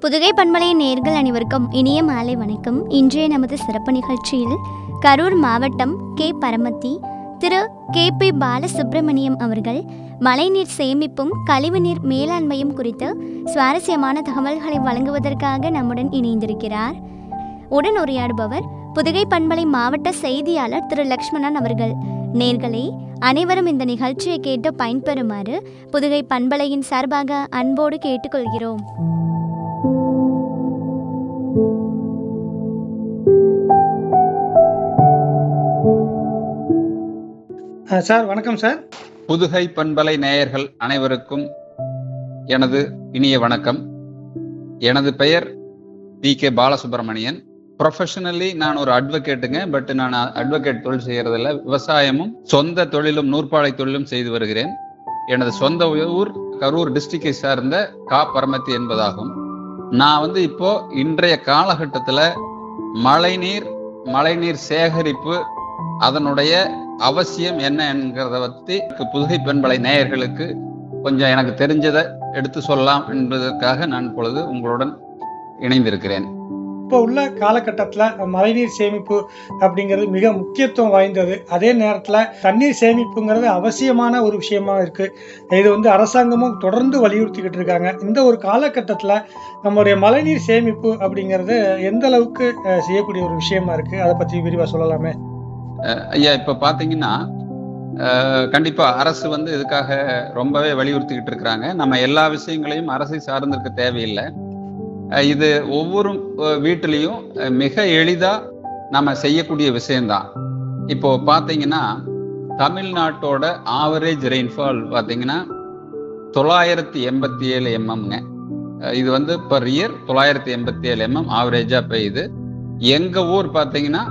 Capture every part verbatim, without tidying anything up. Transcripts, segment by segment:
புதுகை பண்பலை நேயர்கள் அனைவருக்கும் இனிய மாலை வணக்கம். இன்றைய நமது சிறப்பு நிகழ்ச்சியில் கரூர் மாவட்டம் கே பரமத்தி திரு கே பி பாலசுப்ரமணியம் அவர்கள் மழைநீர் சேமிப்பும் கழிவுநீர் மேலாண்மையும் குறித்து சுவாரஸ்யமான தகவல்களை வழங்குவதற்காக நம்முடன் இணைந்திருக்கிறார். உடன் உரையாடுபவர் புதுகை பண்பலை மாவட்ட செய்தியாளர் திரு லக்ஷ்மணன் அவர்கள். நேயர்களே, அனைவரும் இந்த நிகழ்ச்சியை கேட்டு பயன்பெறுமாறு புதுகை பண்பலையின் சார்பாக அன்போடு கேட்டுக்கொள்கிறோம். சார் வணக்கம் சார். புதுகை பண்பலை நேயர்கள் அனைவருக்கும் எனது இனிய வணக்கம். எனது பெயர் பி கே பாலசுப்ரமணியன். ப்ரொஃபஷனலி நான் ஒரு அட்வொகேட்டுங்க. பட் நான் அட்வொகேட் தொழில் செய்யறதில்ல. விவசாயமும் சொந்த தொழிலும் நூற்பாலை தொழிலும் செய்து வருகிறேன். எனது சொந்த ஊர் கரூர் டிஸ்ட்ரிக்டை சார்ந்த கா பரமத்தி என்பதாகும். நான் வந்து இப்போ இன்றைய காலகட்டத்துல மழைநீர் மழைநீர் சேகரிப்பு அதனுடைய அவசியம் என்ன என்கிறத பற்றி புதுகை பண்பலை நேயர்களுக்கு கொஞ்சம் எனக்கு தெரிஞ்சதை எடுத்து சொல்லலாம் என்பதற்காக நான் இப்பொழுது உங்களுடன் இணைந்திருக்கிறேன். இப்போ உள்ள காலகட்டத்தில் மழைநீர் சேமிப்பு அப்படிங்கிறது மிக முக்கியத்துவம் வாய்ந்தது. அதே நேரத்தில் தண்ணீர் சேமிப்புங்கிறது அவசியமான ஒரு விஷயமா இருக்கு. இது வந்து அரசாங்கமும் தொடர்ந்து வலியுறுத்திக்கிட்டு இருக்காங்க. இந்த ஒரு காலகட்டத்தில் நம்மளுடைய மழைநீர் சேமிப்பு அப்படிங்கிறது எந்த அளவுக்கு செய்யக்கூடிய ஒரு விஷயமா இருக்கு, அதை பற்றி விரிவாக சொல்லலாமே. ஐயா, இப்ப பாத்தீங்கன்னா கண்டிப்பா அரசு வந்து இதுக்காக ரொம்பவே வலியுறுத்திக்கிட்டு இருக்கிறாங்க. நம்ம எல்லா விஷயங்களையும் அரசை சார்ந்திருக்க தேவையில்லை. இது ஒவ்வொரு வீட்டிலையும் மிக எளிதா நம்ம செய்யக்கூடிய விஷயம்தான். இப்போ பாத்தீங்கன்னா தமிழ்நாட்டோட ஆவரேஜ் ரெயின்ஃபால் பாத்தீங்கன்னா தொள்ளாயிரத்தி எண்பத்தி ஏழு எம்எம்ங்க. இது வந்து பர் இயர் தொள்ளாயிரத்தி எண்பத்தி ஏழு எம்எம் ஆவரேஜா பெய்யுது. எங்க ஊர் பாத்தீங்கன்னா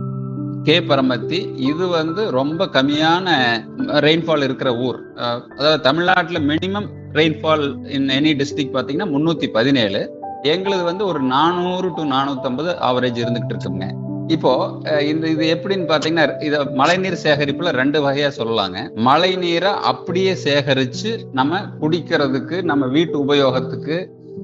கே பரமத்தி, இது வந்து ரொம்ப கம்மியான ரெயின்ஃபால் இருக்கிற ஊர். அதாவது தமிழ்நாட்டில் minimum rainfall in any district பார்த்தீங்கன்னா முன்னூத்தி பதினேழு. எங்களுக்கு வந்து ஒரு நானூறு டு நானூத்தி ஐம்பது ஆவரேஜ் இருந்துகிட்டு இருக்குங்க. இப்போ இந்த இது எப்படின்னு பாத்தீங்கன்னா, இத மழைநீர் சேகரிப்புல ரெண்டு வகையா சொல்லலாங்க. மழை நீரை அப்படியே சேகரிச்சு நம்ம குடிக்கிறதுக்கு, நம்ம வீட்டு உபயோகத்துக்கு,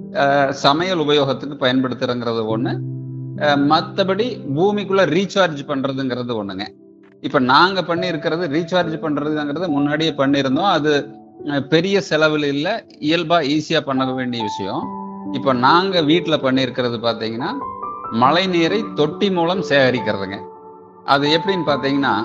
சமையல் உபயோகத்துக்கு பயன்படுத்துறங்கிறது ஒண்ணு. மற்றபடி பூமிக்குள்ள ரீசார்ஜ் பண்றதுங்கிறது ஒண்ணுங்க. இப்ப நாங்க பண்ணி இருக்கிறது ரீசார்ஜ் பண்றதுங்கிறது முன்னாடியே பண்ணியிருந்தோம். அது பெரிய செலவில் இல்லை, இயல்பா ஈஸியா பண்ண வேண்டிய விஷயம். இப்ப நாங்க வீட்டுல பண்ணியிருக்கிறது பாத்தீங்கன்னா மழை நீரை தொட்டி மூலம் சேகரிக்கிறதுங்க. அது எப்படின்னு பாத்தீங்கன்னா,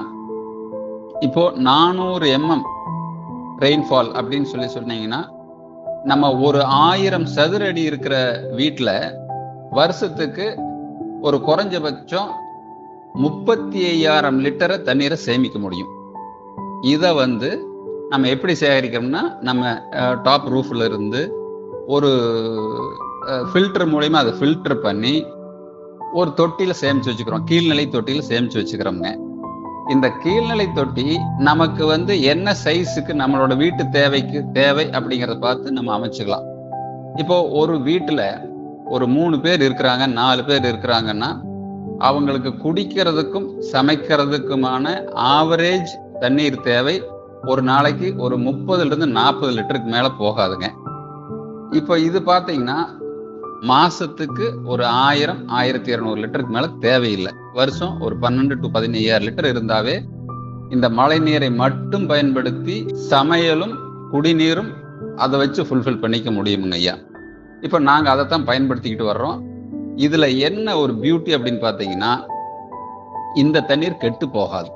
இப்போ நானூறு எம்எம் ரெயின்ஃபால் அப்படின்னு சொல்லி சொன்னீங்கன்னா, நம்ம ஒரு ஆயிரம் சதுர அடி இருக்கிற வீட்டுல வருஷத்துக்கு ஒரு குறைஞ்சபட்சம் முப்பத்தி ஐயாயிரம் லிட்டரை தண்ணீரை சேமிக்க முடியும். இதை வந்து நம்ம எப்படி சேகரிக்கிறோம்னா, நம்ம டாப் ரூஃப்ல இருந்து ஒரு ஃபில்டர் மூலயமா அதை ஃபில்டர் பண்ணி ஒரு தொட்டியில சேமிச்சு வச்சுக்கிறோம். கீழ்நிலை தொட்டியில சேமிச்சு வச்சுக்கிறோம்ங்க. இந்த கீழ்நிலை தொட்டி நமக்கு வந்து என்ன சைஸுக்கு நம்மளோட வீட்டு தேவைக்கு தேவை அப்படிங்கிறத பார்த்து நம்ம அமைச்சுக்கலாம். இப்போ ஒரு வீட்டுல ஒரு மூணு பேர் இருக்கிறாங்க, நாலு பேர் இருக்கிறாங்கன்னா, அவங்களுக்கு குடிக்கிறதுக்கும் சமைக்கிறதுக்குமான ஆவரேஜ் தண்ணீர் தேவை ஒரு நாளைக்கு ஒரு முப்பதுல இருந்து நாற்பது லிட்டருக்கு மேல போகாதுங்க. இப்போ இது பாத்தீங்கன்னா மாசத்துக்கு ஒரு ஆயிரம் ஆயிரத்தி இருநூறு லிட்டருக்கு மேல தேவையில்லை. வருஷம் ஒரு பன்னெண்டு டு பதினையாயிரம் லிட்டர் இருந்தாவே இந்த மழை நீரை மட்டும் பயன்படுத்தி சமையலும் குடிநீரும் அதை வச்சு ஃபுல்ஃபில் பண்ணிக்க முடியுமுங்க ஐயா. இப்ப நாங்க அதைத்தான் பயன்படுத்திக்கிட்டு வர்றோம். இதுல என்ன ஒரு பியூட்டி அப்படின்னு பாத்தீங்கன்னா, இந்த தண்ணீர் கெட்டு போகாது.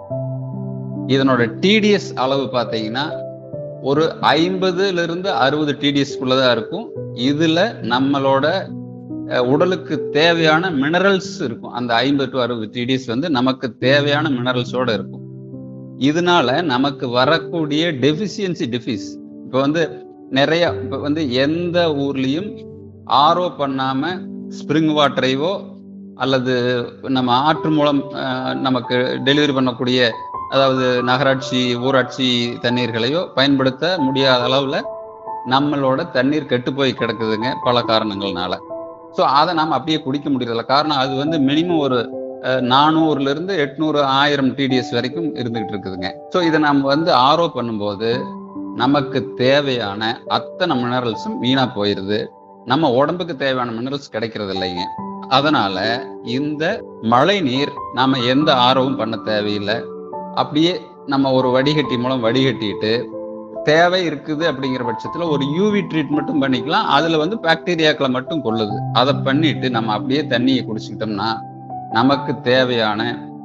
இதனோட டிடிஎஸ் அளவு பாத்தீங்கன்னா ஒரு ஐம்பதுல இருந்து அறுபது டிடிஎஸ்குள்ளதான் இருக்கும். இதுல நம்மளோட உடலுக்கு தேவையான மினரல்ஸ் இருக்கும். அந்த ஐம்பது டு அறுபது டிடிஎஸ் வந்து நமக்கு தேவையான மினரல்ஸோட இருக்கும். இதனால நமக்கு வரக்கூடிய டெஃபிஷியன்சி டிஃபீஸ் இப்ப வந்து நிறைய இப்ப வந்து எந்த ஊர்லயும் ஆர்ஓ பண்ணாம ஸ்பிரிங் வாட்டரைவோ அல்லது நம்ம ஆற்று மூலம் நமக்கு டெலிவரி பண்ணக்கூடிய, அதாவது நகராட்சி ஊராட்சி தண்ணீர்களையோ பயன்படுத்த முடியாத அளவுல நம்மளோட தண்ணீர் கெட்டு போய் கிடக்குதுங்க பல காரணங்கள்னால. ஸோ அதை நாம் அப்படியே குடிக்க முடியறதில்ல. காரணம் அது வந்து மினிமம் ஒரு நானூறுல இருந்து எட்நூறு ஆயிரம் டிடிஎஸ் வரைக்கும் இருந்துகிட்டு இருக்குதுங்க. ஸோ இதை நம்ம வந்து ஆர்ஓ பண்ணும்போது நமக்கு தேவையான அத்தனை மினரல்ஸும் வீணா போயிருது. நம்ம உடம்புக்கு தேவையான மினரல்ஸ் கிடைக்கிறது இல்லைங்க. அதனால இந்த மழை நீர் நாம எந்த ஆர்வம் பண்ண தேவையில்லை. அப்படியே நம்ம ஒரு வடிகட்டி மூலம் வடிகட்டிட்டு தேவை இருக்குது அப்படிங்கிற பட்சத்துல ஒரு யூவி ட்ரீட்மெண்ட்டும் பண்ணிக்கலாம். அதுல வந்து பாக்டீரியாக்களை மட்டும் கொள்ளுது. அதை பண்ணிட்டு நம்ம அப்படியே தண்ணியை குடிச்சுக்கிட்டோம்னா நமக்கு தேவையான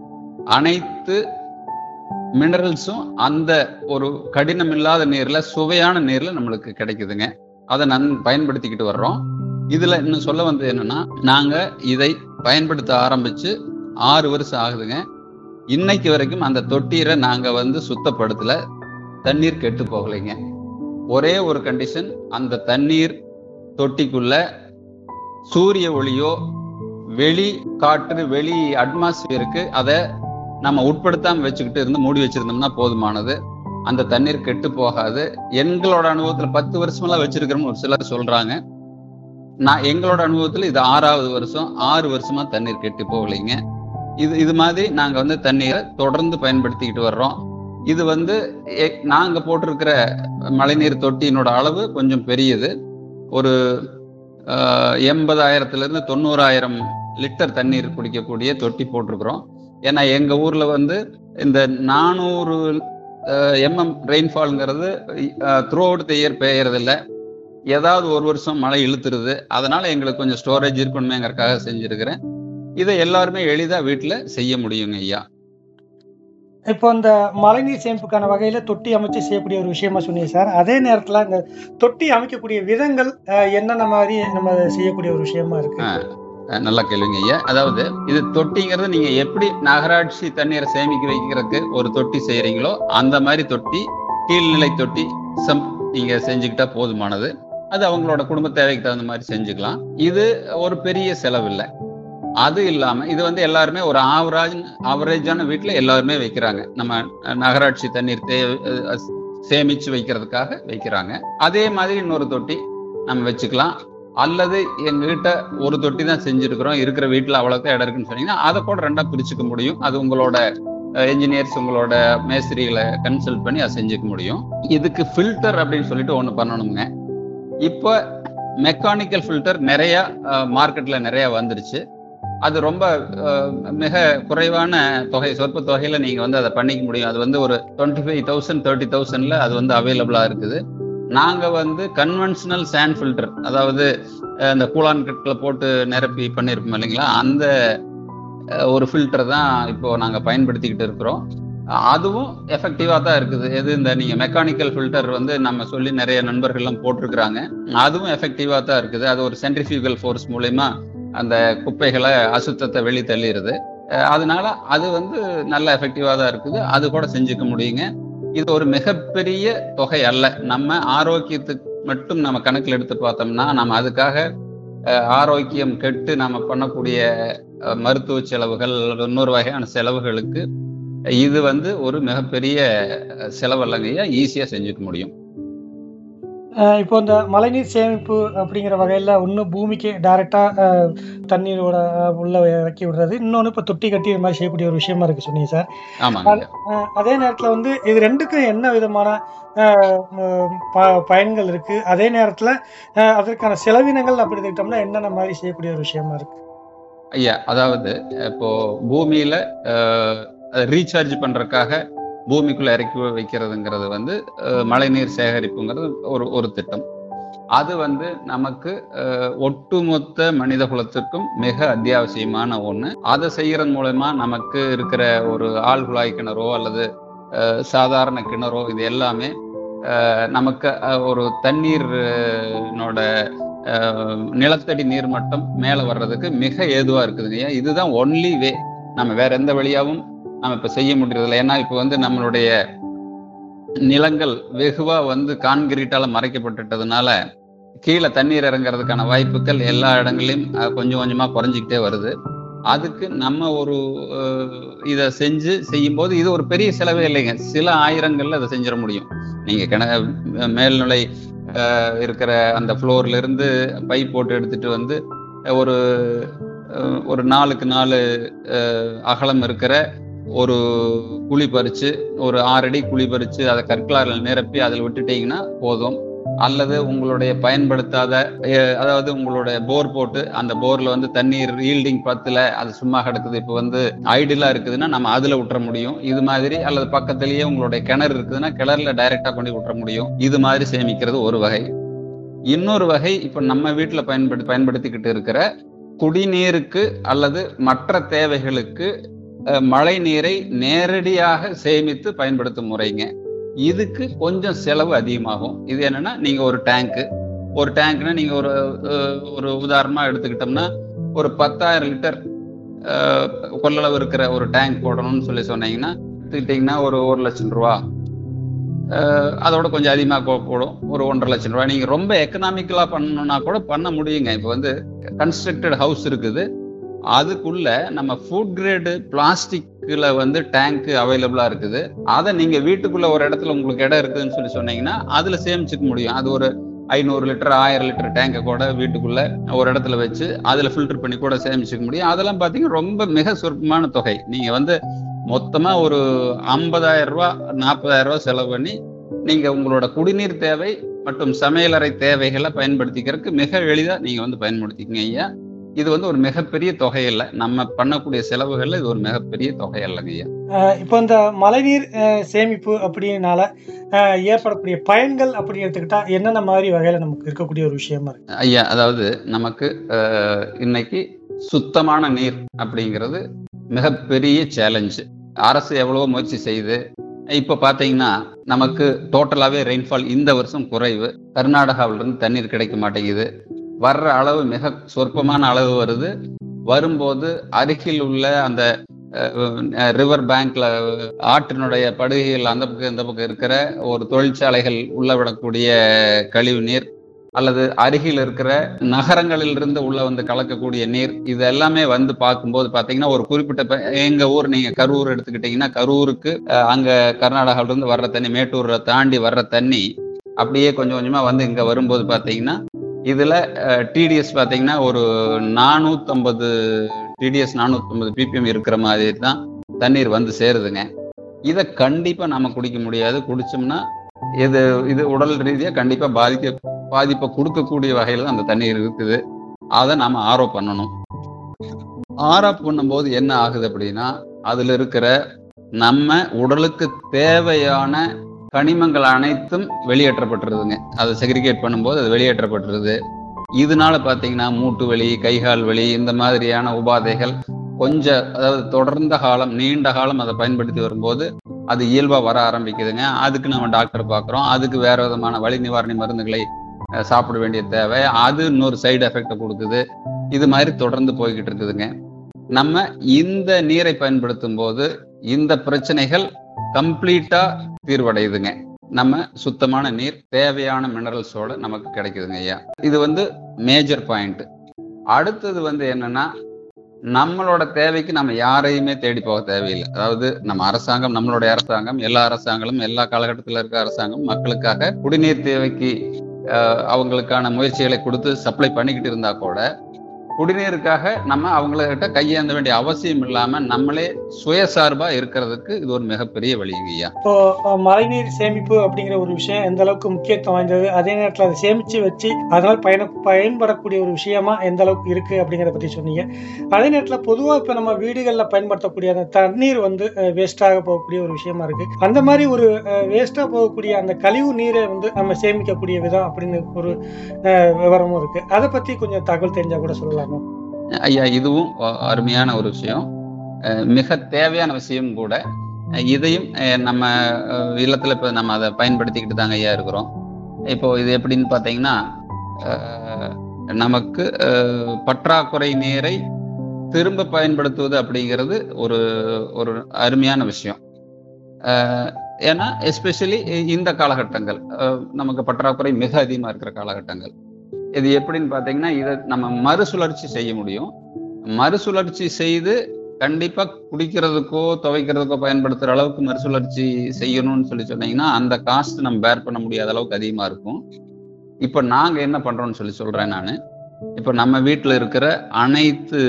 அனைத்து மினரல்ஸும் அந்த ஒரு கடினம் இல்லாத நீர்ல, சுவையான நீர்ல நம்மளுக்கு கிடைக்குதுங்க. அதை நன் பயன்படுத்திக்கிட்டு வர்றோம். இதுல இன்னும் சொல்ல வந்து என்னன்னா, நாங்க இதை பயன்படுத்த ஆரம்பிச்சு ஆறு வருஷம் ஆகுதுங்க. இன்னைக்கு வரைக்கும் அந்த தொட்டீரை நாங்க வந்து சுத்தப்படுத்தல, தண்ணீர் கெட்டு போகலைங்க. ஒரே ஒரு கண்டிஷன், அந்த தண்ணீர் தொட்டிக்குள்ள சூரிய ஒளியோ வெளி காற்று வெளி அட்மாஸ்பியருக்கு அதை நம்ம உட்படுத்தாம வச்சுக்கிட்டு இருந்து மூடி வச்சிருந்தோம்னா போதுமானது. அந்த தண்ணீர் கெட்டு போகாது. எங்களோட அனுபவத்துல பத்து வருஷமெல்லாம் வச்சிருக்கிறோம்னு ஒரு சிலர் சொல்றாங்க. நான் எங்களோட அனுபவத்துல இது ஆறாவது வருஷம், ஆறு வருஷமா தண்ணீர் கெட்டு போகலைங்க. இது இது மாதிரி நாங்க வந்து தண்ணீரை தொடர்ந்து பயன்படுத்திக்கிட்டு வர்றோம். இது வந்து நாங்க போட்டிருக்கிற மழைநீர் தொட்டியினோட அளவு கொஞ்சம் பெரியது. ஒரு எண்பதாயிரத்துல இருந்து தொண்ணூறாயிரம் லிட்டர் தண்ணீர் குடிக்கக்கூடிய தொட்டி போட்டிருக்கிறோம். ஏன்னா எங்க ஊர்ல வந்து இந்த நானூறு எம்எம் ரெயின்ஃபால்ங்கிறது த்ரூ அவுட் த இயர் பெய்யறது இல்லை. ஏதாவது ஒரு வருஷம் மழை இழுத்துருது. அதனால எங்களுக்கு கொஞ்சம் ஸ்டோரேஜ் இருக்கணுமேங்கிறதுக்காக செஞ்சிருக்கிறேன். இதை எல்லாருமே எளிதா வீட்டுல செய்ய முடியுங்க ஐயா. இப்போ இந்த மழைநீர் சேமிப்புக்கான வகையில தொட்டி அமைச்சு செய்யக்கூடிய ஒரு விஷயமா சொன்னீங்க சார். அதே நேரத்துல இந்த தொட்டி அமைக்கக்கூடிய விதங்கள் என்னென்ன மாதிரி நம்ம செய்யக்கூடிய ஒரு விஷயமா இருக்கு? நல்ல கேள்விங்க ஐயா. அதாவது இது தொட்டிங்கிறது நீங்க எப்படி நகராட்சி தண்ணீரை சேமிக்க வைக்கிறதுக்கு ஒரு தொட்டி செய்யறீங்களோ அந்த மாதிரி தொட்டி, கீழ்நிலை தொட்டி சம் நீங்க செஞ்சுக்கிட்டா போதுமானது. அது அவங்களோட குடும்ப தேவைக்கு தகுந்த மாதிரி செஞ்சுக்கலாம். இது ஒரு பெரிய செலவு இல்லை. அது இல்லாம இது வந்து எல்லாருமே ஒரு ஆவரேஜ் ஆவரேஜான வீட்டுல எல்லாருமே வைக்கிறாங்க. நம்ம நகராட்சி தண்ணீர் தே சேமிச்சு வைக்கிறதுக்காக வைக்கிறாங்க. அதே மாதிரி இன்னொரு தொட்டி நம்ம வச்சுக்கலாம். அல்லது எங்ககிட்ட ஒரு தொட்டி தான் செஞ்சிருக்கிறோம், இருக்கிற வீட்டுல அவ்வளோக்கா இடம் இருக்குன்னு சொன்னீங்கன்னா அதை கூட ரெண்டா பிரிச்சுக்க முடியும். அது உங்களோட என்ஜினியர்ஸ் உங்களோட மேஸ்திரிகளை கன்சல்ட் பண்ணி அதை செஞ்சுக்க முடியும். இதுக்கு ஃபில்டர் அப்படின்னு சொல்லிட்டு ஒண்ணு பண்ணணுங்க. இப்போ மெக்கானிக்கல் ஃபில்டர் நிறைய மார்க்கெட்ல நிறைய வந்துருச்சு. அது ரொம்ப மிக குறைவான தொகை, சொற்ப தொகையில நீங்க வந்து அதை பண்ணிக்க முடியும். அது வந்து ஒரு டுவெண்ட்டி ஃபைவ் தௌசண்ட் தேர்ட்டி தௌசண்ட்ல அது வந்து அவைலபிளா இருக்குது. நாங்க வந்து கன்வென்ஷனல் சாண்ட் ஃபில்டர், அதாவது இந்த கூழான் கட்களை போட்டு நிரப்பி பண்ணியிருப்போம் இல்லைங்களா, அந்த ஒரு ஃபில்டர் தான் இப்போ நாங்க பயன்படுத்திக்கிட்டு இருக்கிறோம். அதுவும் எஃபெக்டிவா தான் இருக்குது. எது இந்த நீங்க மெக்கானிக்கல் ஃபில்டர் வந்து நம்ம சொல்லி நிறைய நண்பர்கள்லாம் போட்டிருக்கிறாங்க. அதுவும் எஃபெக்டிவா தான் இருக்குது. அது ஒரு சென்ட்ரிஃபியூகல் ஃபோர்ஸ் மூலயமா அந்த குப்பைகளை அசுத்தத்தை வெளி தள்ளிடுது. அதனால அது வந்து நல்ல எஃபெக்டிவா தான் இருக்குது. அது கூட செஞ்சுக்க முடியுங்க. இது ஒரு மிகப்பெரிய தொகை அல்ல. நம்ம ஆரோக்கியத்துக்கு மட்டும் நம்ம கணக்கில் எடுத்து பார்த்தோம்னா, நம்ம அதுக்காக ஆரோக்கியம் கெட்டு நம்ம பண்ணக்கூடிய மருத்துவ செலவுகள், இன்னொரு வகையான செலவுகளுக்கு இது வந்து ஒரு மிகப்பெரிய செலவு இல்லைங்கய்யா. ஈஸியா செஞ்சுக்க முடியும். இப்போ இந்த மழைநீர் சேமிப்பு அப்படிங்கிற வகையில ஒன்று பூமிக்கு டைரக்டா தண்ணீரோட உள்ள இறக்கி விடுறது, இன்னொன்று இப்போ தொட்டி கட்டி இது மாதிரி செய்யக்கூடிய ஒரு விஷயமா இருக்கு சொன்னீங்க சார். அதே நேரத்தில் வந்து இது ரெண்டுக்கும் என்ன விதமான பயன்கள் இருக்கு, அதே நேரத்தில் அதற்கான செலவினங்கள் அப்படி எடுத்துக்கிட்டோம்னா என்னென்ன மாதிரி செய்யக்கூடிய ஒரு விஷயமா இருக்கு ஐயா? அதாவது இப்போ பூமியில ரீசார்ஜ் பண்றதுக்காக பூமிக்குள்ள இறக்கி வைக்கிறதுங்கிறது வந்து மழைநீர் சேகரிப்புங்கிறது ஒரு ஒரு திட்டம். அது வந்து நமக்கு ஒட்டுமொத்த மனித குலத்திற்கும் மிக அத்தியாவசியமான ஒண்ணு. அதை செய்யறது மூலமா நமக்கு இருக்கிற ஒரு ஆழ்குழாய் கிணறோ அல்லது சாதாரண கிணறோ இது எல்லாமே நமக்கு ஒரு தண்ணீர்னோட நிலத்தடி நீர் மட்டம் மேல வர்றதுக்கு மிக ஏதுவா இருக்குதுங்க. இதுதான் ஒன்லி வே. நம்ம வேற எந்த வழியாவும் நம்ம இப்ப செய்ய முடியறதில்லை. ஏன்னா இப்ப வந்து நம்மளுடைய நிலங்கள் வெகுவா வந்து கான்கிரீட்டால மறைக்கப்பட்டுட்டதுனால கீழே தண்ணீர் இறங்குறதுக்கான வாய்ப்புகள் எல்லா இடங்களையும் கொஞ்சம் கொஞ்சமா குறைஞ்சிக்கிட்டே வருது. அதுக்கு நம்ம ஒரு இதை செஞ்சு செய்யும் போது இது ஒரு பெரிய செலவே இல்லைங்க. சில ஆயிரங்கள்ல அதை செஞ்சிட முடியும். நீங்க கிண மேல்நிலை இருக்கிற அந்த ஃப்ளோர்ல இருந்து பைப் போட்டு எடுத்துட்டு வந்து ஒரு ஒரு நாலுக்கு நாலு அகலம் இருக்கிற ஒரு குழி பறிச்சு, ஒரு ஆறு அடி குழி பறிச்சு அதை கற்களாரில் நிரப்பி அதில் விட்டுட்டீங்கன்னா போதும். அல்லது உங்களுடைய பயன்படுத்தாத அஹ், அதாவது உங்களுடைய போர் போட்டு அந்த போர்ல வந்து தண்ணீர் ஈல்டிங் பத்துல அது சும்மா கிடக்குது, இப்போ வந்து ஐடியலா இருக்குதுன்னா நம்ம அதுல விட்டுற முடியும். இது மாதிரி அல்லது பக்கத்திலேயே உங்களுடைய கிணறு இருக்குதுன்னா கிணறுல டைரக்டா கொண்டு விட்டுற முடியும். இது மாதிரி சேமிக்கிறது ஒரு வகை. இன்னொரு வகை இப்ப நம்ம வீட்டுல பயன்படுத்தி பயன்படுத்திக்கிட்டு இருக்கிற குடிநீருக்கு அல்லது மற்ற தேவைகளுக்கு அஹ், மழை நீரை நேரடியாக சேமித்து பயன்படுத்தும் முறைங்க. இதுக்கு கொஞ்சம் செலவு அதிகமாகும். இது என்னன்னா, நீங்க ஒரு டேங்க் ஒரு டேங்க்னா நீங்க ஒரு அஹ், ஒரு உதாரணமா எடுத்துக்கிட்டோம்னா ஒரு பத்தாயிரம் லிட்டர் அஹ், கொள்ளளவு இருக்கிற ஒரு டேங்க் போடணும்னு சொல்லி சொன்னீங்கன்னா எடுத்துக்கிட்டீங்கன்னா ஒரு ஒரு லட்சம் ரூபா, அஹ், அதோட கொஞ்சம் அதிகமாக போ- போடும் ஒரு ஒன்றரை லட்சம் ரூபாய். நீங்க ரொம்ப எக்கனாமிக்கலா பண்ணணும்னா கூட பண்ண முடியுங்க. இப்போ வந்து கன்ஸ்ட்ரக்டட் ஹவுஸ் இருக்குது, அதுக்குள்ள நம்ம ஃபுட் கிரேடு பிளாஸ்டிக்ல வந்து டேங்க் அவைலபிளா இருக்குது. அதை நீங்க வீட்டுக்குள்ள ஒரு இடத்துல உங்களுக்கு இடம் இருக்குதுன்னு சொல்லி சொன்னீங்கன்னா அதுல சேமிச்சுக்க முடியும். அது ஒரு ஐநூறு லிட்டர் ஆயிரம் லிட்டர் டேங்கை கூட வீட்டுக்குள்ள ஒரு இடத்துல வச்சு அதுல ஃபில்டர் பண்ணி கூட சேமிச்சுக்க முடியும். அதெல்லாம் பாத்தீங்கன்னா ரொம்ப மிக சொற்பமான தொகை. நீங்க வந்து மொத்தமா ஒரு ஐம்பதாயிரம் ரூபாய் நாற்பதாயிரம் ரூபாய் செலவு பண்ணி நீங்க உங்களோட குடிநீர் தேவை மற்றும் சமையலறை தேவைகளை பயன்படுத்திக்கிறதுக்கு மிக எளிதா நீங்க வந்து பயன்படுத்திக்கங்க ஐயா. இது வந்து ஒரு மிகப்பெரிய தொகை இல்லை, நம்ம பண்ணக்கூடிய செலவுகள்ல இது ஒரு மிகப்பெரிய தொகை இல்லைங்க ஐயா. அஹ் இப்போ இந்த மழைநீர் அஹ், சேமிப்பு அப்படின்னால அஹ், ஏற்படக்கூடிய பயன்கள் அப்படி எடுத்துக்கிட்டா என்னென்ன மாதிரி வகையில நமக்கு இருக்கக்கூடிய ஒரு விஷயமா இருக்கு? ஐயா, அதாவது நமக்கு அஹ், இன்னைக்கு சுத்தமான நீர் அப்படிங்கிறது மிகப்பெரிய சேலஞ்சு. அரசு எவ்வளவோ முயற்சி செய்யுது. இப்ப பாத்தீங்கன்னா நமக்கு டோட்டலாவே ரெயின்ஃபால் இந்த வருஷம் குறைவு. கர்நாடகாவில இருந்து தண்ணீர் கிடைக்க மாட்டேங்குது. வர்ற அளவு மிக சொற்பமான அளவு வருது. வரும்போது அருகில் உள்ள அந்த ரிவர் பேங்க்ல ஆற்றினுடைய படுகைகள் அந்த பக்கம் இந்த பக்கம் இருக்கிற ஒரு தொழிற்சாலைகள் உள்ள விடக்கூடிய கழிவு நீர் அல்லது அருகில் இருக்கிற நகரங்களில் இருந்து உள்ள வந்து கலக்கக்கூடிய நீர், இது எல்லாமே வந்து பார்க்கும்போது பாத்தீங்கன்னா ஒரு குறிப்பிட்ட ப- எங்க ஊர் நீங்க கரூர் எடுத்துக்கிட்டீங்கன்னா கரூருக்கு அஹ், அங்க கர்நாடகாவில இருந்து வர்ற தண்ணி, மேட்டூரை தாண்டி வர்ற தண்ணி அப்படியே கொஞ்சம் கொஞ்சமா வந்து இங்க வரும்போது பாத்தீங்கன்னா இதுல டிடிஎஸ் பாத்தீங்கன்னா ஒரு நானூத்தம்பது டிடிஎஸ் நானூத்தம்பது பிபிஎம் இருக்கிற மாதிரி தான் தண்ணீர் வந்து சேருதுங்க. இதை கண்டிப்பா நாம குடிக்க முடியாது. குடிச்சோம்னா இது இது உடல் ரீதியா கண்டிப்பா பாதிக்க பாதிப்பை கொடுக்கக்கூடிய வகையில தான் அந்த தண்ணீர் இருக்குது. அதை நாம ஆரோ பண்ணணும். ஆரோ பண்ணும்போது என்ன ஆகுது அப்படின்னா அதுல இருக்கிற நம்ம உடலுக்கு தேவையான கனிமங்கள் அனைத்தும் வெளியேற்றப்பட்டுருதுங்க. அதை செக்ரிகேட் பண்ணும்போது அது வெளியேற்றப்பட்டுருது. இதனால பாத்தீங்கன்னா மூட்டு வலி, கைகால் வலி இந்த மாதிரியான உபாதைகள் கொஞ்சம், அதாவது தொடர்ந்த காலம் நீண்ட காலம் அதை பயன்படுத்தி வரும்போது அது இயல்பா வர ஆரம்பிக்குதுங்க. அதுக்கு நம்ம டாக்டர் பார்க்குறோம். அதுக்கு வேற விதமான வலி நிவாரணி மருந்துகளை அஹ், சாப்பிட வேண்டிய தேவை. அது இன்னொரு சைடு எஃபெக்டை கொடுக்குது. இது மாதிரி தொடர்ந்து போய்கிட்டு இருக்குதுங்க. நம்ம இந்த நீரை பயன்படுத்தும் போது இந்த பிரச்சனைகள் கம்ப்ளீட்டா தீர்வடையுதுங்க. நம்ம சுத்தமான நீர் தேவையான மினரல்ஸோட நமக்கு கிடைக்குதுங்க ஐயா. இது வந்து மேஜர் பாயிண்ட். அடுத்தது வந்து என்னன்னா, நம்மளோட தேவைக்கு நம்ம யாரையுமே தேடி போக தேவையில்லை. அதாவது நம்ம அரசாங்கம், நம்மளுடைய அரசாங்கம், எல்லா அரசாங்கங்களும் எல்லா காலகட்டத்தில் இருக்க அரசாங்கம் மக்களுக்காக குடிநீர் தேவைக்கு அஹ், அவங்களுக்கான முயற்சிகளை கொடுத்து சப்ளை பண்ணிக்கிட்டு இருந்தா கூட குடிநீருக்காக நம்ம அவங்ககிட்ட கையேந்த வேண்டிய அவசியம் இல்லாம நம்மளே சுயசார்பா இருக்கிறதுக்கு இது ஒரு மிகப்பெரிய வழிங்கய்யா. இப்போ அஹ், மழைநீர் சேமிப்பு அப்படிங்கிற ஒரு விஷயம் எந்த அளவுக்கு முக்கியத்துவம் வாய்ந்தது, அதே நேரத்தில் அதை சேமிச்சு வச்சு அதனால் பயண பயன்படக்கூடிய ஒரு விஷயமா எந்த அளவுக்கு இருக்கு அப்படிங்கிறத பத்தி சொன்னீங்க. அதே நேரத்தில் பொதுவாக இப்போ நம்ம வீடுகளில் பயன்படுத்தக்கூடிய அந்த தண்ணீர் வந்து வேஸ்டாக போகக்கூடிய ஒரு விஷயமா இருக்கு. அந்த மாதிரி ஒரு வேஸ்டா போகக்கூடிய அந்த கழிவு நீரை வந்து நம்ம சேமிக்கக்கூடிய விதம் அப்படின்னு ஒரு அஹ், விவரமும் இருக்கு. அதை பத்தி கொஞ்சம் தகவல் தெரிஞ்சா கூட சொல்லலாமா? ஐயா, இதுவும் அ- அருமையான ஒரு விஷயம், அஹ் மிக தேவையான விஷயம் கூட. அஹ் இதையும் அஹ் நம்ம அஹ் இல்லத்துல இப்ப நம்ம அதை பயன்படுத்திக்கிட்டு தாங்க ஐயா இருக்கிறோம். இப்போ இது எப்படின்னு பாத்தீங்கன்னா, அஹ் நமக்கு அஹ் பற்றாக்குறை நீரை திரும்ப பயன்படுத்துவது அப்படிங்கிறது ஒரு ஒரு அருமையான விஷயம். அஹ் ஏன்னா எஸ்பெஷலி இந்த காலகட்டங்கள், அஹ் நமக்கு பற்றாக்குறை மிக அதிகமா இருக்கிற காலகட்டங்கள். இது எப்படின்னு பாத்தீங்கன்னா, இதை நம்ம மறுசுழற்சி செய்ய முடியும். மறுசுழற்சி செய்து கண்டிப்பா குடிக்கிறதுக்கோ துவைக்கிறதுக்கோ பயன்படுத்துற அளவுக்கு மறுசுழற்சி செய்யணும்னு சொல்லி சொன்னீங்கன்னா அந்த காஸ்ட் நம்ம பேர் பண்ண முடியாத அளவுக்கு அதிகமா இருக்கும். இப்ப நாங்க என்ன பண்றோம்னு சொல்லி சொல்றேன் நானு. இப்ப நம்ம வீட்டுல இருக்கிற அனைத்து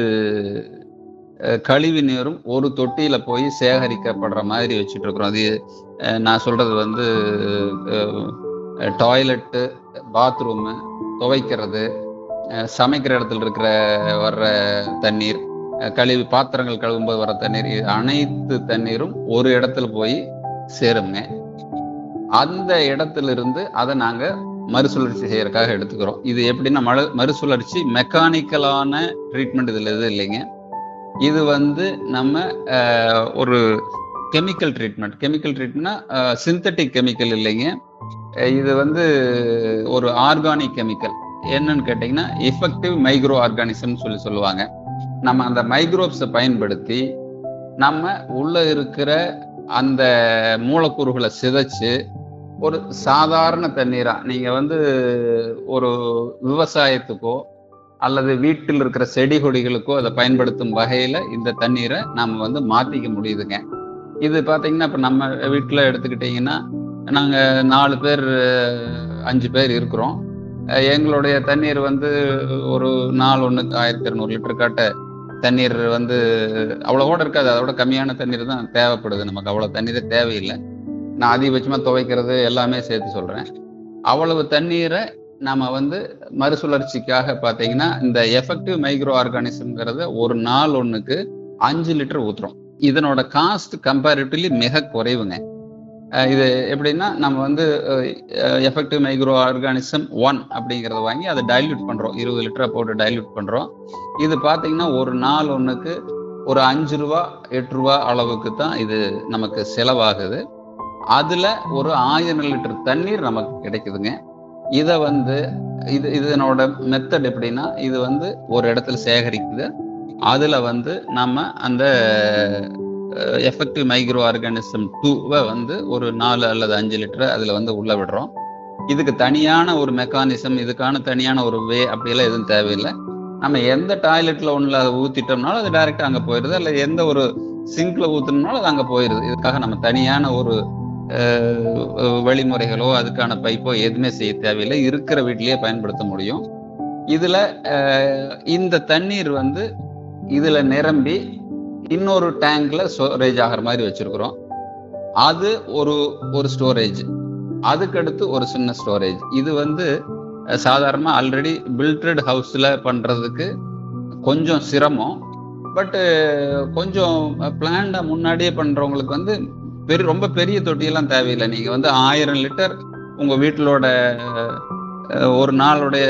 அஹ், கழிவு நீரும் ஒரு தொட்டியில போய் சேகரிக்கப்படுற மாதிரி வச்சுட்டு இருக்கிறோம். அது அஹ், நான் சொல்றது வந்து டாய்லெட்டு, பாத்ரூமு, துவைக்கிறது, சமைக்கிற இடத்துல இருக்கிற வர்ற தண்ணீர், கழிவு பாத்திரங்கள் கழுவும்போது வர தண்ணீர், இது அனைத்து தண்ணீரும் ஒரு இடத்துல போய் சேருங்க. அந்த இடத்துல இருந்து அதை நாங்க மறுசுழற்சி செய்யறதுக்காக எடுத்துக்கிறோம். இது எப்படின்னா மறு மறுசுழற்சி மெக்கானிக்கலான ட்ரீட்மெண்ட் இதுல எதுவும் இல்லைங்க. இது வந்து நம்ம ஒரு கெமிக்கல் ட்ரீட்மெண்ட். கெமிக்கல் ட்ரீட்மெண்ட்னா சிந்தட்டிக் கெமிக்கல் இல்லைங்க. இது வந்து ஒரு ஆர்கானிக் கெமிக்கல். என்னன்னு கேட்டீங்கன்னா எஃபெக்டிவ் மைக்ரோ ஆர்கானிசம் சொல்லி சொல்லுவாங்க. நம்ம அந்த மைக்ரோப்ஸை பயன்படுத்தி நம்ம உள்ள இருக்கிற அந்த மூலக்கூறுகளை சிதைச்சு ஒரு சாதாரண தண்ணீரா நீங்க வந்து ஒரு விவசாயத்துக்கோ அல்லது வீட்டில் இருக்கிற செடி கொடிகளுக்கோ அதை பயன்படுத்தும் வகையில இந்த தண்ணீரை நாம வந்து மாத்திக்க முடியுதுங்க. இது பாத்தீங்கன்னா இப்ப நம்ம வீட்டுல எடுத்துக்கிட்டீங்கன்னா நாங்க நாலு பேர் அஞ்சு பேர் இருக்கிறோம். எங்களுடைய தண்ணீர் வந்து ஒரு நாலு ஒண்ணுக்கு ஆயிரத்தி இருநூறு லிட்டர் காட்ட தண்ணீர் வந்து அவ்வளவோட இருக்காது. அதோட கம்மியான தண்ணீர் தான் தேவைப்படுது. நமக்கு அவ்வளவு தண்ணீரே தேவையில்லை. நான் அதிகபட்சமா துவைக்கிறது எல்லாமே சேர்த்து சொல்றேன். அவ்வளவு தண்ணீரை நம்ம வந்து மறுசுழற்சிக்காக பார்த்தீங்கன்னா இந்த எஃபெக்டிவ் மைக்ரோ ஆர்கானிசம்ங்கிறத ஒரு நாள் ஒண்ணுக்கு அஞ்சு லிட்டர் ஊத்துறோம். இதனோட காஸ்ட் கம்பேரிட்டிவ்லி மிக குறைவுங்க. இது எப்படின்னா நம்ம வந்து எஃபெக்டிவ் மைக்ரோ ஆர்கானிசம் ஒன் அப்படிங்கிறத வாங்கி அதை டைல்யூட் பண்றோம். இருபது லிட்டரை போட்டு டைல்யூட் பண்றோம். இது பார்த்தீங்கன்னா ஒரு நாள் ஒண்ணுக்கு ஒரு அஞ்சு ரூபா எட்டு ரூபா அளவுக்கு தான் இது நமக்கு செலவாகுது. அதுல ஒரு ஆயிரம் லிட்டர் தண்ணீர் நமக்கு கிடைக்குதுங்க. இதை வந்து இது இதனோட மெத்தட் எப்படின்னா இது வந்து ஒரு இடத்துல சேகரிக்குது. அதுல வந்து நம்ம அந்த எஃபெக்டிவ் மைக்ரோ ஆர்கானிசம் டூவை வந்து ஒரு நாலு அல்லது அஞ்சு லிட்டரை அதுல வந்து உள்ள விடுறோம். இதுக்கு தனியான ஒரு மெக்கானிசம், இதுக்கான தனியான ஒரு வே அப்படியெல்லாம் எதுவும் தேவையில்லை. நம்ம எந்த டாய்லெட்ல ஒண்ணுல அதை ஊத்திட்டோம்னாலும் அது டைரக்டா அங்க போயிருது, அல்ல எந்த ஒரு சிங்க்ல ஊத்தணும்னாலும் அது அங்க போயிருது. இதுக்காக நம்ம தனியான ஒரு வழிமுறைகளோ அதுக்கான பைப்போ எதுவுமே செய்ய தேவையில்லை. இருக்கிற வீட்டிலேயே பயன்படுத்த முடியும். இதுல இந்த தண்ணீர் வந்து இதுல நிரம்பி இன்னொரு டேங்க்ல ஸ்டோரேஜ் ஆகிற மாதிரி வச்சிருக்கிறோம். அது ஒரு ஒரு ஸ்டோரேஜ், அதுக்கடுத்து ஒரு சின்ன ஸ்டோரேஜ். இது வந்து சாதாரணமா ஆல்ரெடி பில்டட் ஹவுஸ்ல பண்றதுக்கு கொஞ்சம் சிரமம். பட்டு கொஞ்சம் பிளான்டா முன்னாடியே பண்றவங்களுக்கு வந்து பெரிய ரொம்ப பெரிய தொட்டியெல்லாம் தேவையில்லை. நீங்க வந்து ஆயிரம் லிட்டர் உங்க வீட்டிலோட ஒரு நாளுடைய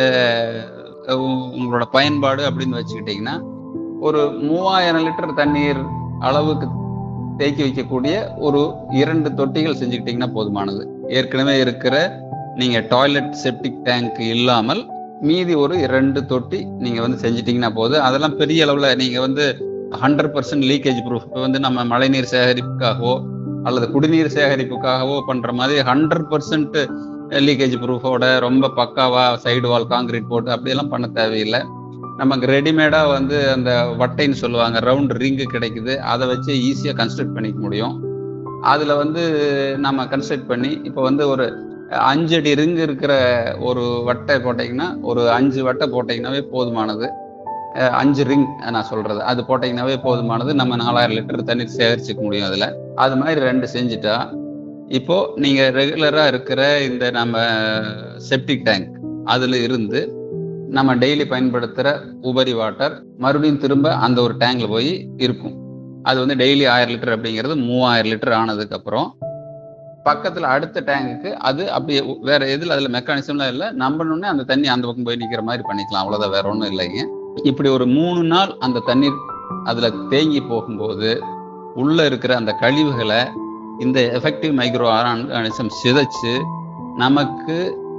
உங்களோட பயன்பாடு அப்படின்னு வச்சுக்கிட்டீங்கன்னா ஒரு மூவாயிரம் லிட்டர் தண்ணீர் அளவுக்கு தேக்கி வைக்கக்கூடிய ஒரு இரண்டு தொட்டிகள் செஞ்சுக்கிட்டீங்கன்னா போதுமானது. ஏற்கனவே இருக்கிற நீங்க டாய்லெட் செப்டிக் டேங்க் இல்லாமல் மீதி ஒரு இரண்டு தொட்டி நீங்க வந்து செஞ்சிட்டீங்கன்னா போதும். அதெல்லாம் பெரிய அளவுல நீங்க வந்து ஹண்ட்ரட் பர்சன்ட் லீக்கேஜ் ப்ரூஃப் இப்போ வந்து நம்ம மழைநீர் சேகரிப்புக்காகவோ அல்லது குடிநீர் சேகரிப்புக்காகவோ பண்ற மாதிரி ஹண்ட்ரட் பர்சன்ட் லீக்கேஜ் ப்ரூஃபோட ரொம்ப பக்காவா சைடு வால் காங்கிரீட் போட்டு அப்படியெல்லாம் பண்ண தேவையில்லை. நமக்கு ரெடிமேடா வந்து அந்த வட்டைன்னு சொல்லுவாங்க, ரவுண்ட் ரிங்கு கிடைக்குது. அதை வச்சு ஈஸியா கன்ஸ்ட்ரக்ட் பண்ணிக்க முடியும். அதுல வந்து நம்ம கன்ஸ்ட்ரக்ட் பண்ணி இப்போ வந்து ஒரு அஞ்சு அடி ரிங் இருக்கிற ஒரு வட்டை போட்டீங்கன்னா ஒரு அஞ்சு வட்டை போட்டீங்கன்னாவே போதுமானது. அஞ்சு ரிங் நான் சொல்றது அது போட்டீங்கன்னாவே போதுமானது. நம்ம நாலாயிரம் லிட்டர் தண்ணீர் சேகரிச்சுக்க முடியும் அதுல. அது மாதிரி ரெண்டு செஞ்சுட்டா இப்போ நீங்க ரெகுலரா இருக்கிற இந்த நம்ம செப்டிக் டேங்க் அதுல இருந்து நம்ம டெய்லி பயன்படுத்துற உபரி வாட்டர் மறுபடியும் திரும்ப அந்த ஒரு டேங்க்ல போய் இருக்கும். அது வந்து டெய்லி ஆயிரம் லிட்டர் அப்படிங்கிறது மூவாயிரம் லிட்டர் ஆனதுக்கு அப்புறம் பக்கத்துல அடுத்த டேங்குக்கு அது அப்படியே வேற எதுல அதுல மெக்கானிசம்லாம் இல்லை, நம்பணுன்னே அந்த தண்ணி அந்த பக்கம் போய் நிக்கிற மாதிரி பண்ணிக்கலாம். அவ்வளவுதான், வேற ஒன்றும் இல்லைங்க. இப்படி ஒரு மூணு நாள் அந்த தண்ணீர் அதுல தேங்கி போகும்போது உள்ள இருக்கிற அந்த கழிவுகளை இந்த எஃபெக்டிவ் மைக்ரோ ஆர்கானிசம் சிதைச்சு நமக்கு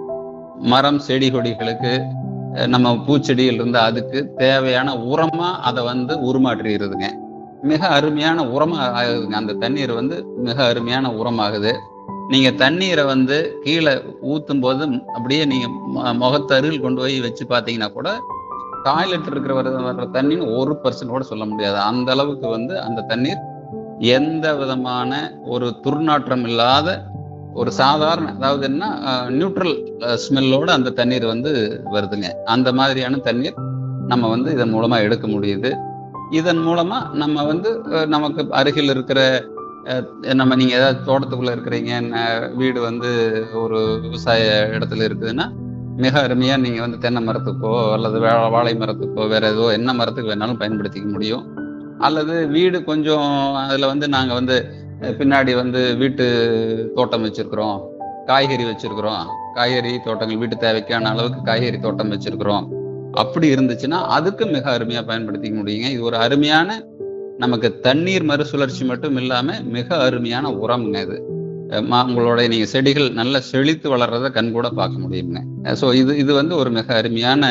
மரம் செடி கொடிகளுக்கு நம்ம பூச்செடியில் இருந்து அதுக்கு தேவையான உரமா அதை வந்து உருமாற்றிடுதுங்க. மிக அருமையான உரமா ஆகுதுங்க. அந்த தண்ணீர் வந்து மிக அருமையான உரமாகுது. நீங்க தண்ணீரை வந்து கீழே ஊத்தும் போது அப்படியே நீங்க முகத்தருகில் கொண்டு போய் வச்சு பார்த்தீங்கன்னா கூட டாய்லெட் இருக்கிற வர்ற தண்ணின்னு ஒரு பர்சன்ட் கூட சொல்ல முடியாது. அந்த அளவுக்கு வந்து அந்த தண்ணீர் எந்த விதமான ஒரு துர்நாற்றம் இல்லாத ஒரு சாதாரண, அதாவது என்ன நியூட்ரல் ஸ்மெல்லோட அந்த தண்ணீர் வந்து வருதுங்க. அந்த மாதிரியான தண்ணீர் நம்ம வந்து இதன் மூலமா எடுக்க முடியுது. இதன் மூலமா நம்ம வந்து நமக்கு அருகில் இருக்கிற நம்ம நீங்கள் ஏதாவது தோட்டத்துக்குள்ளே இருக்கிறீங்க, வீடு வந்து ஒரு விவசாய இடத்துல இருக்குதுன்னா மிக அருமையாக நீங்கள் வந்து தென்னை மரத்துக்கோ அல்லது வாழை மரத்துக்கோ வேற ஏதோ என்ன மரத்துக்கு வேணாலும் பயன்படுத்திக்க முடியும். அல்லது வீடு கொஞ்சம் அதில் வந்து நாங்கள் வந்து பின்னாடி வந்து வீட்டு தோட்டம் வச்சிருக்கிறோம், காய்கறி வச்சிருக்கிறோம், காய்கறி தோட்டங்கள் வீட்டு தேவைக்கான அளவுக்கு காய்கறி தோட்டம் வச்சிருக்கிறோம், அப்படி இருந்துச்சுன்னா அதுக்கு மிக அருமையாக பயன்படுத்திக்க முடியுங்க. இது ஒரு அருமையான நமக்கு தண்ணீர் மறுசுழற்சி மட்டும் இல்லாம மிக அருமையான உரம்ங்க. இது உங்களுடைய நீங்க செடிகள் நல்லா செழித்து வளர்றத கண் கூட பார்க்க முடியுங்க. ஸோ இது இது வந்து ஒரு மிக அருமையான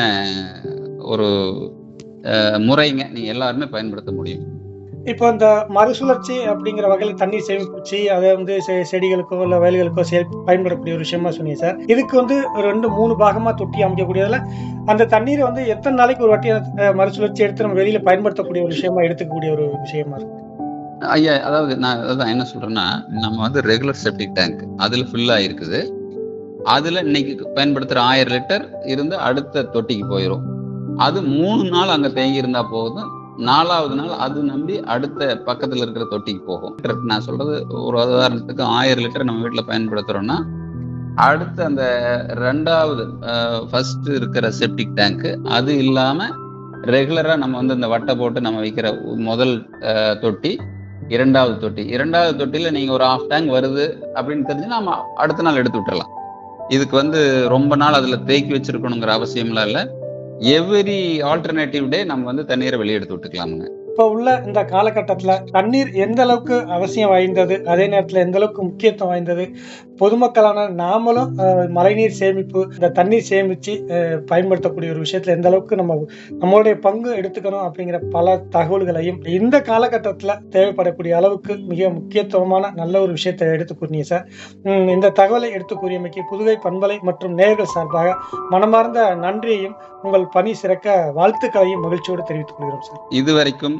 ஒரு முறைங்க, நீங்க எல்லாருமே பயன்படுத்த முடியும். இப்போ இந்த மறுசுழற்சி அப்படிங்கிற வகையில் தண்ணீர் சேமிப்புச்சு அதை வந்து செடிகளுக்கோ இல்லை வயல்களுக்கோ செ பயன்படக்கூடிய ஒரு விஷயமா சொன்னீங்க சார். இதுக்கு வந்து ரெண்டு மூணு பாகமாக தொட்டி அமைக்கக்கூடியதில் அந்த தண்ணீரை வந்து எத்தனை நாளைக்கு ஒரு வாட்டி மறுசுழற்சி எடுத்து நம்ம வெளியில பயன்படுத்தக்கூடிய ஒரு விஷயமா எடுத்துக்கக்கூடிய ஒரு விஷயமா இருக்கு ஐயா? அதாவது நான் அதான் என்ன சொல்றேன்னா, நம்ம வந்து ரெகுலர் செப்டிக் டேங்க் அதுல ஃபில் ஆயிருக்குது. அதுல இன்னைக்கு பயன்படுத்துற ஆயிரம் லிட்டர் இருந்து அடுத்த தொட்டிக்கு போயிடும். அது மூணு நாள் அங்க தேங்கி இருந்தா போதும். நாலாவது நாள் அது நம்பி அடுத்த பக்கத்துல இருக்கிற தொட்டிக்கு போகும். நான் சொல்றது ஒரு உதாரணத்துக்கு ஆயிரம் லிட்டர் நம்ம வீட்டுல பயன்படுத்துறோம்னா அடுத்து அந்த ரெண்டாவது ஃபர்ஸ்ட் இருக்கிற செப்டிக் டேங்க் அது இல்லாம ரெகுலரா நம்ம வந்து இந்த வட்டை போட்டு நம்ம வைக்கிற முதல் தொட்டி, இரண்டாவது தொட்டி இரண்டாவது தொட்டியில நீங்க ஒரு ஹாஃப் டேங்க் வருது அப்படின்னு தெரிஞ்சு நம்ம அடுத்த நாள் எடுத்து விட்டுறலாம். இதுக்கு வந்து ரொம்ப நாள் அதுல தேக்கி வச்சிருக்கணுங்கிற அவசியம்லாம் இல்லை. எவ்ரி ஆல்டர்னேட்டிவ் டே நம்ம வந்து தண்ணீரை வெளியே எடுத்து விட்டுக்கலாமுங்க. இப்போ உள்ள இந்த காலகட்டத்துல தண்ணீர் எந்த அளவுக்கு அவசியம் வாய்ந்தது, அதே நேரத்துல எந்த அளவுக்கு முக்கியத்துவம் வாய்ந்தது, பொதுமக்களான நாமளும் மழைநீர் சேமிப்பு இந்த தண்ணீர் சேமிச்சு பயன்படுத்தக்கூடிய ஒரு விஷயத்துல எந்த அளவுக்கு நம்ம நம்மளுடைய பங்கு எடுத்துக்கணும் அப்படிங்கிற பல தகவல்களையும் இந்த காலகட்டத்துல தேவைப்படக்கூடிய அளவுக்கு மிக முக்கியத்துவமான நல்ல ஒரு விஷயத்தை எடுத்து கூறினீங்க சார். இந்த தகவலை எடுத்து கூறியமைக்கு புதுகை பண்பலை மற்றும் நேயர்கள் சார்பாக மனமார்ந்த நன்றியையும் உங்கள் பணி சிறக்க வாழ்த்துக்களையும் மகிழ்ச்சியோடு தெரிவித்துக் கொள்கிறோம் சார். இதுவரைக்கும்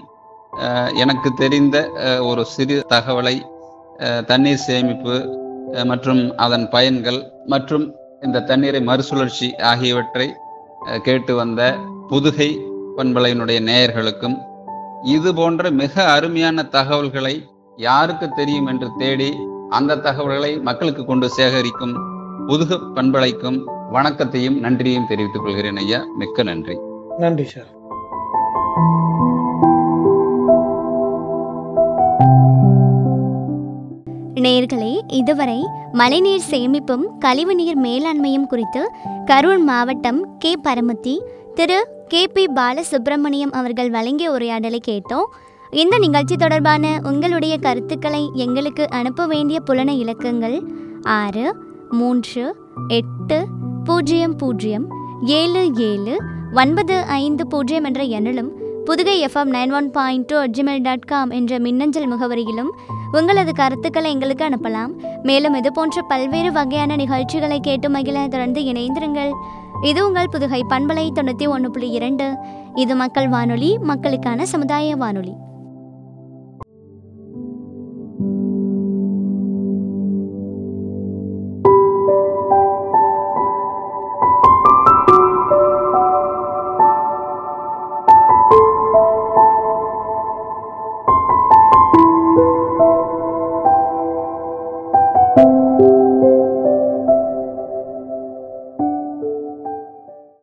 எனக்கு தெரிந்த ஒரு சிறு தகவலை தண்ணீர் சேமிப்பு மற்றும் அதன் பயன்கள் மற்றும் இந்த தண்ணீரை மறுசுழற்சி ஆகியவற்றை கேட்டு வந்த புதுகை பண்பலையினுடைய நேயர்களுக்கும், இது போன்ற மிக அருமையான தகவல்களை யாருக்கு தெரியும் என்று தேடி அந்த தகவல்களை மக்களுக்கு கொண்டு சேகரிக்கும் புதுகை பண்பலைக்கும் வணக்கத்தையும் நன்றியையும் தெரிவித்துக் கொள்கிறேன் ஐயா. மிக்க நன்றி. நன்றி சார். நேயர்களே, இதுவரை மழைநீர் சேமிப்பும் கழிவுநீர் மேலாண்மையும் குறித்து கரூர் மாவட்டம் கே பரமத்தி திரு கே பி பாலசுப்ரமணியம் அவர்கள் வழங்கிய உரையாடலை கேட்டோம். இந்த நிகழ்ச்சி தொடர்பான உங்களுடைய கருத்துக்களை எங்களுக்கு அனுப்ப வேண்டிய புலன இலக்கங்கள் ஆறு மூன்று எட்டு பூஜ்ஜியம் பூஜ்ஜியம் ஏழு ஏழு ஒன்பது ஐந்து பூஜ்ஜியம் என்ற எண்ணிலும் Pudugai FM nine one point two Gmail dot com என்ற மின்னஞ்சல் முகவரியிலும் உங்களது கருத்துக்களை எங்களுக்கு அனுப்பலாம். மேலும் இது போன்ற பல்வேறு வகையான நிகழ்ச்சிகளை கேட்டு மகிழ தொடர்ந்து இணைந்திருங்கள். இது உங்கள் புதுகை பண்பலை தொண்ணூற்றி ஒன்று புள்ளி இரண்டு. இது மக்கள் வானொலி, மக்களுக்கான சமுதாய வானொலி.